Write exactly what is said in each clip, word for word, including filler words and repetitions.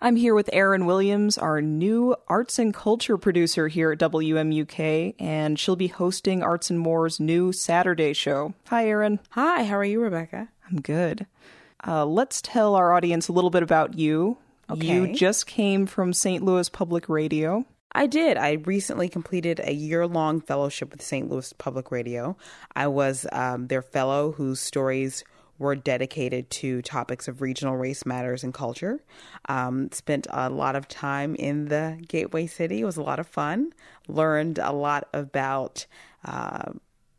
I'm here with Erin Williams, our new arts and culture producer here at W M U K, and she'll be hosting Arts and More's new Saturday show. Hi, Erin. Hi, how are you, Rebecca? I'm good. Uh, let's tell our audience a little bit about you. Okay. You just came from Saint Louis Public Radio. I did. I recently completed a year-long fellowship with Saint Louis Public Radio. I was um, their fellow whose stories were dedicated to topics of regional race matters and culture. Um, spent a lot of time in the Gateway City. It was a lot of fun. Learned a lot about uh,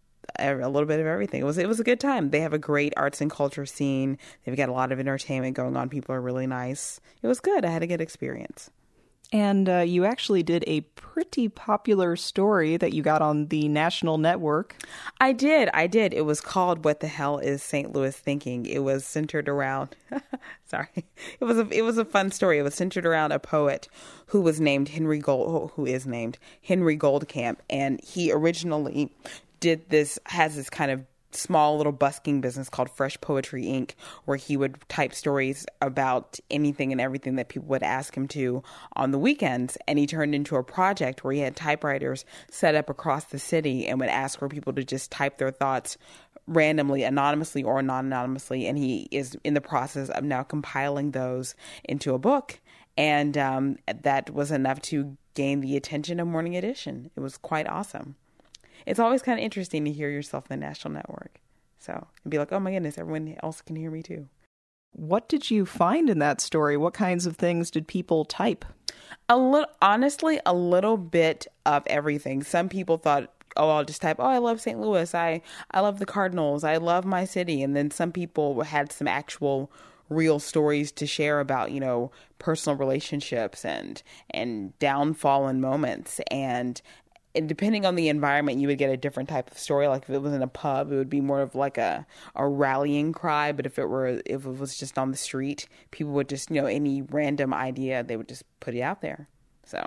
a little bit of everything. It was it was a good time. They have a great arts and culture scene. They've got a lot of entertainment going on. People are really nice. It was good. I had a good experience. And uh, you actually did a pretty popular story that you got on the national network. I did. I did. It was called "What the Hell Is Saint Louis Thinking?" It was centered around, sorry, it was a, it was a fun story. It was centered around a poet who was named Henry Gold, who is named Henry Goldcamp. And he originally did this, has this kind of small little busking business called Fresh Poetry Incorporated, where he would type stories about anything and everything that people would ask him to on the weekends. And he turned into a project where he had typewriters set up across the city and would ask for people to just type their thoughts randomly, anonymously or non-anonymously. And he is in the process of now compiling those into a book. And um, that was enough to gain the attention of Morning Edition. It was quite awesome. It's always kind of interesting to hear yourself in the national network. So, and be like, oh my goodness, everyone else can hear me too. What did you find in that story? What kinds of things did people type? A little, honestly, a little bit of everything. Some people thought, oh, I'll just type, oh, I love Saint Louis. I, I love the Cardinals. I love my city. And then some people had some actual real stories to share about, you know, personal relationships and, and downfallen moments. And And depending on the environment, you would get a different type of story. Like if it was in a pub, it would be more of like a, a rallying cry. But if it were, if it was just on the street, people would just, you know, any random idea, they would just put it out there. So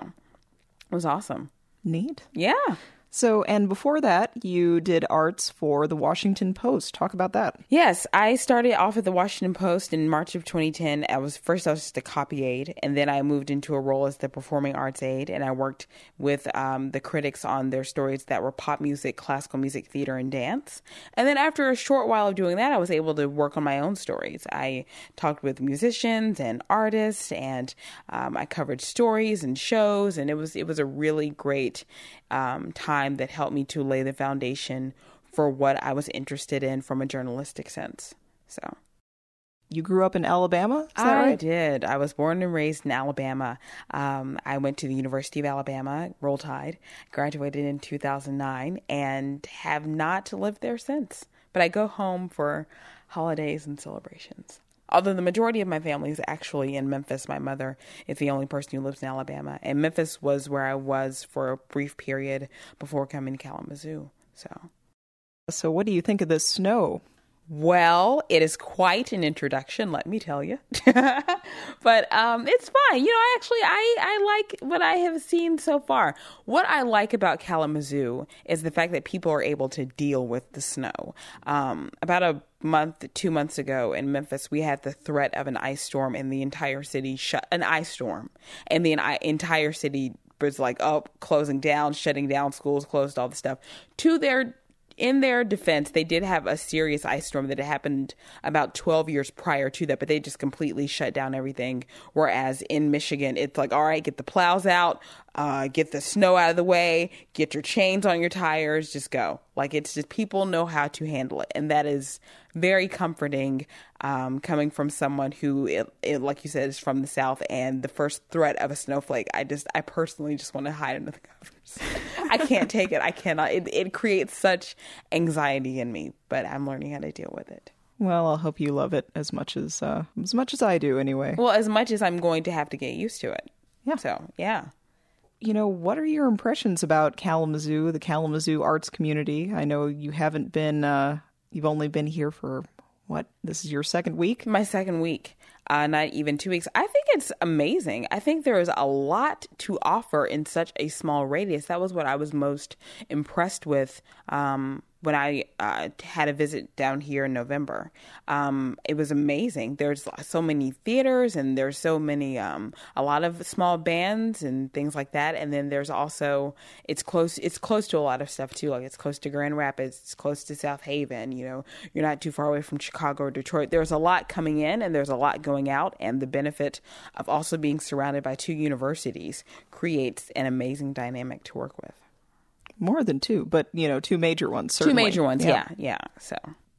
it was awesome. Neat. Yeah. So, and before that, you did arts for the Washington Post. Talk about that. Yes, I started off at the Washington Post in March of twenty ten. I was first I was just a copy aide, and then I moved into a role as the performing arts aide, and I worked with um, the critics on their stories that were pop music, classical music, theater, and dance. And then after a short while of doing that, I was able to work on my own stories. I talked with musicians and artists, and um, I covered stories and shows, and it was it was a really great um, time that helped me to lay the foundation for what I was interested in from a journalistic sense. So, you grew up in Alabama? Is that I right? did. I was born and raised in Alabama. Um, I went to the University of Alabama, Roll Tide, graduated in two thousand nine, and have not lived there since. But I go home for holidays and celebrations. Although the majority of my family is actually in Memphis. My mother is the only person who lives in Alabama. And Memphis was where I was for a brief period before coming to Kalamazoo. So, so what do you think of this snow? Well, it is quite an introduction, let me tell you. But um, it's fine. You know, actually, I, I like what I have seen so far. What I like about Kalamazoo is the fact that people are able to deal with the snow. Um, about a month, two months ago in Memphis, we had the threat of an ice storm and the entire city shut, an ice storm, and the entire city was like, oh, closing down, shutting down, schools closed, all the stuff. To their In their defense, they did have a serious ice storm that had happened about twelve years prior to that, but they just completely shut down everything. Whereas in Michigan, it's like, all right, get the plows out, uh, get the snow out of the way, get your chains on your tires, just go. Like, it's just, people know how to handle it. And that is very comforting, um, coming from someone who, it, it, like you said, is from the South. And the first threat of a snowflake, I just, I personally just want to hide under the covers. I can't take it. I cannot. It, it creates such anxiety in me, but I'm learning how to deal with it. Well, I'll hope you love it as much as uh, as much as I do, anyway. Well, as much as I'm going to have to get used to it. Yeah. So, yeah. You know, what are your impressions about Kalamazoo, the Kalamazoo arts community? I know you haven't been, uh, you've only been here for, what, this is your second week? My second week, uh, not even two weeks. I think it's amazing. I think there is a lot to offer in such a small radius. That was what I was most impressed with um, when I uh, had a visit down here in November. Um, it was amazing. There's so many theaters and there's so many, um, a lot of small bands and things like that. And then there's also, it's close, it's close to a lot of stuff too. Like it's close to Grand Rapids, it's close to South Haven, you know, you're not too far away from Chicago or Detroit. There's a lot coming in and there's a lot going out. And the benefit of also being surrounded by two universities creates an amazing dynamic to work with. More than two, but, you know, two major ones, certainly. Two major ones, yeah, yeah, yeah. So,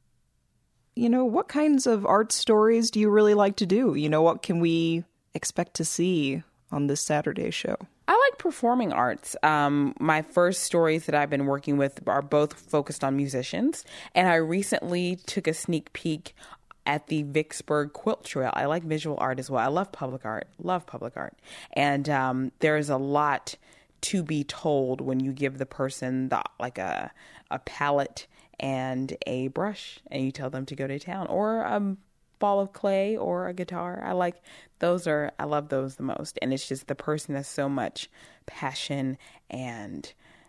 you know, what kinds of art stories do you really like to do? You know, what can we expect to see on this Saturday show? I like performing arts. Um, my first stories that I've been working with are both focused on musicians, and I recently took a sneak peek at the Vicksburg Quilt Trail. I like visual art as well. I love public art, love public art. And um, there's a lot to be told when you give the person the, like a a palette and a brush and you tell them to go to town, or a ball of clay or a guitar. I like those are I love those the most. And it's just the person has so much passion and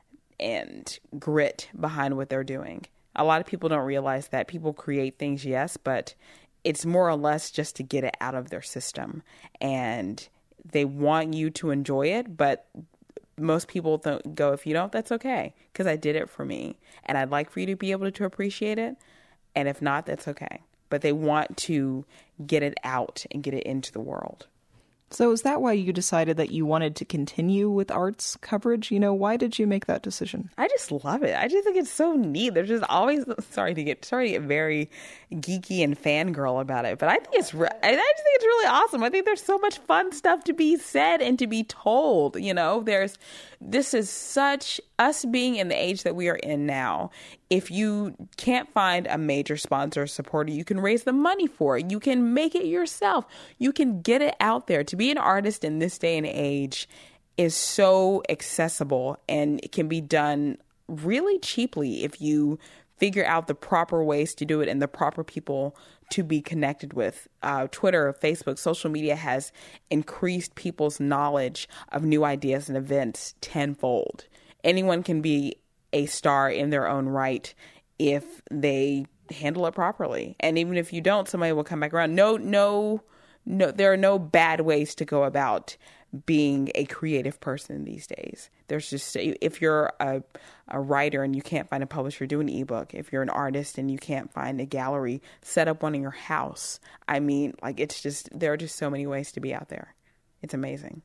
and grit behind what they're doing. A lot of people don't realize that people create things, yes, but it's more or less just to get it out of their system. And they want you to enjoy it, but most people don't go, if you don't, that's okay, because I did it for me. And I'd like for you to be able to appreciate it. And if not, that's okay. But they want to get it out and get it into the world. So is that why you decided that you wanted to continue with arts coverage? You know, why did you make that decision? I just love it. I just think it's so neat. There's just always, sorry to get, sorry to get very geeky and fangirl about it, but I think it's, I just think it's really awesome. I think there's so much fun stuff to be said and to be told. You know, there's, this is such, us being in the age that we are in now. If you can't find a major sponsor or supporter, you can raise the money for it. You can make it yourself. You can get it out there. To be an artist in this day and age is so accessible, and it can be done really cheaply if you figure out the proper ways to do it and the proper people to be connected with. Uh, Twitter, Facebook, social media has increased people's knowledge of new ideas and events tenfold. Anyone can be a star in their own right if they handle it properly. And even if you don't, somebody will come back around. No, no, no, there are no bad ways to go about being a creative person these days. There's just, if you're a, a writer and you can't find a publisher, do an ebook. If you're an artist and you can't find a gallery, set up one in your house. I mean, like, it's just, there are just so many ways to be out there. It's amazing.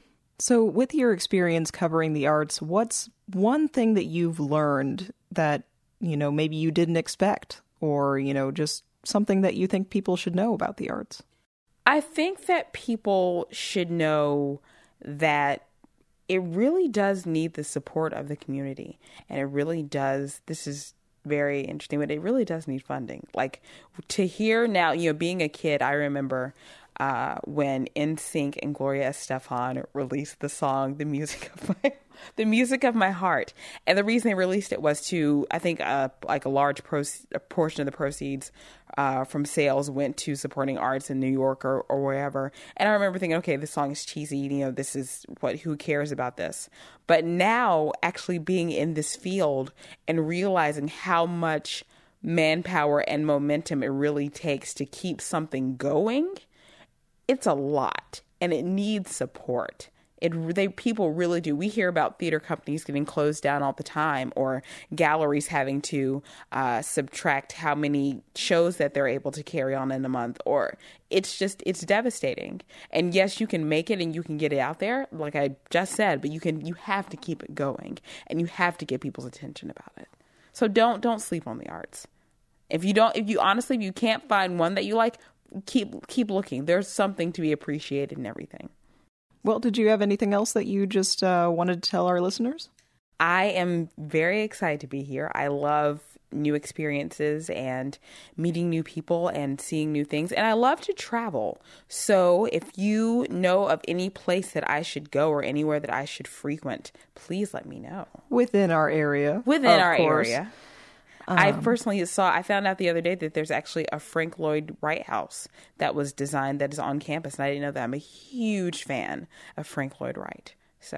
So with your experience covering the arts, what's one thing that you've learned that, you know, maybe you didn't expect, or, you know, just something that you think people should know about the arts? I think that people should know that it really does need the support of the community. And it really does, this is very interesting, but it really does need funding. Like, to hear now, you know, being a kid, I remember Uh, when N Sync and Gloria Estefan released the song "The Music of My The Music of My Heart," and the reason they released it was to, I think, uh, like a large pro- a portion of the proceeds uh, from sales went to supporting arts in New York or, or wherever. And I remember thinking, okay, this song is cheesy. You know, this is what, who cares about this? But now, actually being in this field and realizing how much manpower and momentum it really takes to keep something going. It's a lot, and it needs support. It they people really do. We hear about theater companies getting closed down all the time, or galleries having to uh, subtract how many shows that they're able to carry on in a month. Or it's just it's devastating. And yes, you can make it and you can get it out there, like I just said. But you can you have to keep it going, and you have to get people's attention about it. So don't don't sleep on the arts. If you don't, if you honestly, if you can't find one that you like, keep keep looking. There's something to be appreciated in everything. Well, did you have anything else that you just uh, wanted to tell our listeners? I am very excited to be here. I love new experiences and meeting new people and seeing new things. And I love to travel. So if you know of any place that I should go or anywhere that I should frequent, please let me know. Within our area. Within our course. area. Um, I personally saw, I found out the other day that there's actually a Frank Lloyd Wright house that was designed that is on campus. And I didn't know that. I'm a huge fan of Frank Lloyd Wright. So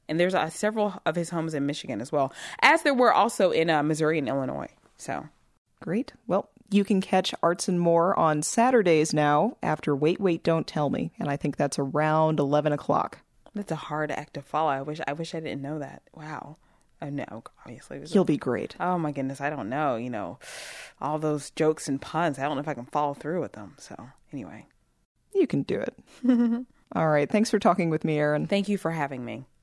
And there's uh, several of his homes in Michigan as well, as there were also in uh, Missouri and Illinois. So great. Well, you can catch Arts and More on Saturdays now after Wait, Wait, Don't Tell Me. And I think that's around eleven o'clock. That's a hard act to follow. I wish I wish I didn't know that. Wow. Oh, no, obviously. He'll be great. Oh, my goodness. I don't know. You know, all those jokes and puns. I don't know if I can follow through with them. So anyway. You can do it. All right. Thanks for talking with me, Erin. Thank you for having me.